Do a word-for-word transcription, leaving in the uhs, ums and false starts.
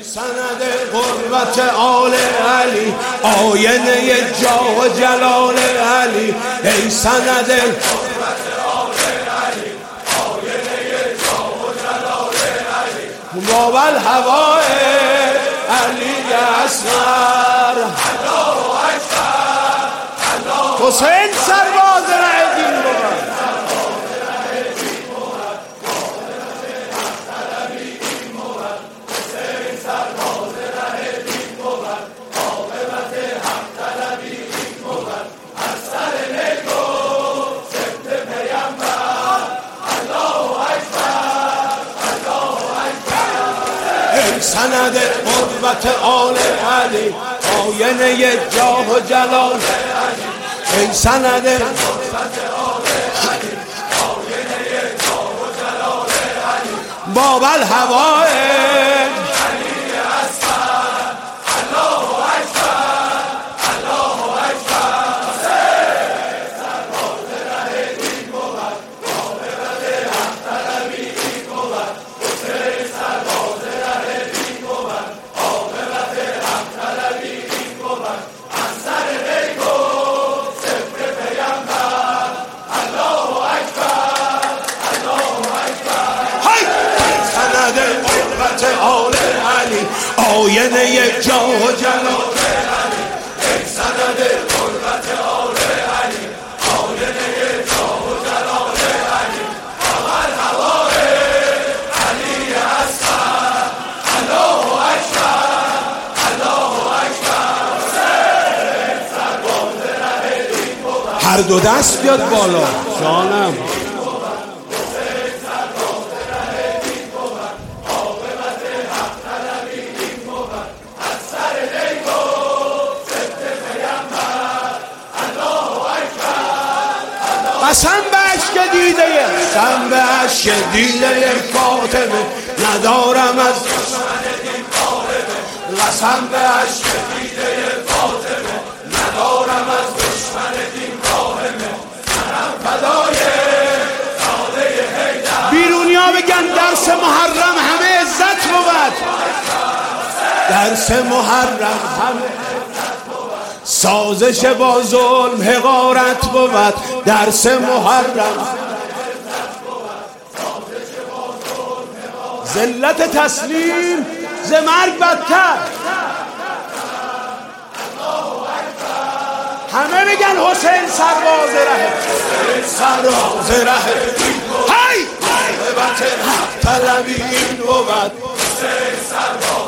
سند قربت آل علی، آینه جاه و جلال علی. ای سند قربت آل علی، آینه جاه و جلال علی. باب الهوای علی اصغر. الله اکبر، الله. حسین سرباز ره دین بود. سند قربت آل علی، آینه جاه و جلال علی. ای سند قربت آل علی، آینه جاه و جلال علی. باب الهوای علی اصغر. الله اکبر، الله اکبر. سرباز ره دین بود، عاقبت حق طلبی این بود. حسین سرباز آل علی، آینه جاه و جلال علی. ای سند قربت آل علی، آینه جاه و جلال علی. باب الهوای علی اصغر. الله اکبر، الله اکبر. سرباز ره دین بود. هر دو دست بیاد بالا جانم. قسم به اشک دیده قسم به اشک دیده فاطمه، ندارم از دشمن دین فاطمه. قسم به اشک دیده فاطمه، ندارم از دشمن دین فاطمه. سرم فدای ساده حیدر. بیرونیا بگن درس محرم همه عزت بود. درس محرم همه سازش با ظلم حقارت بود. درس محرم ذلت تسلیم ز مرگ بدتر. همه بگن حسین سرباز ره، سرباز ره. هی عاقبت حق طلبی این بود. حسین سرباز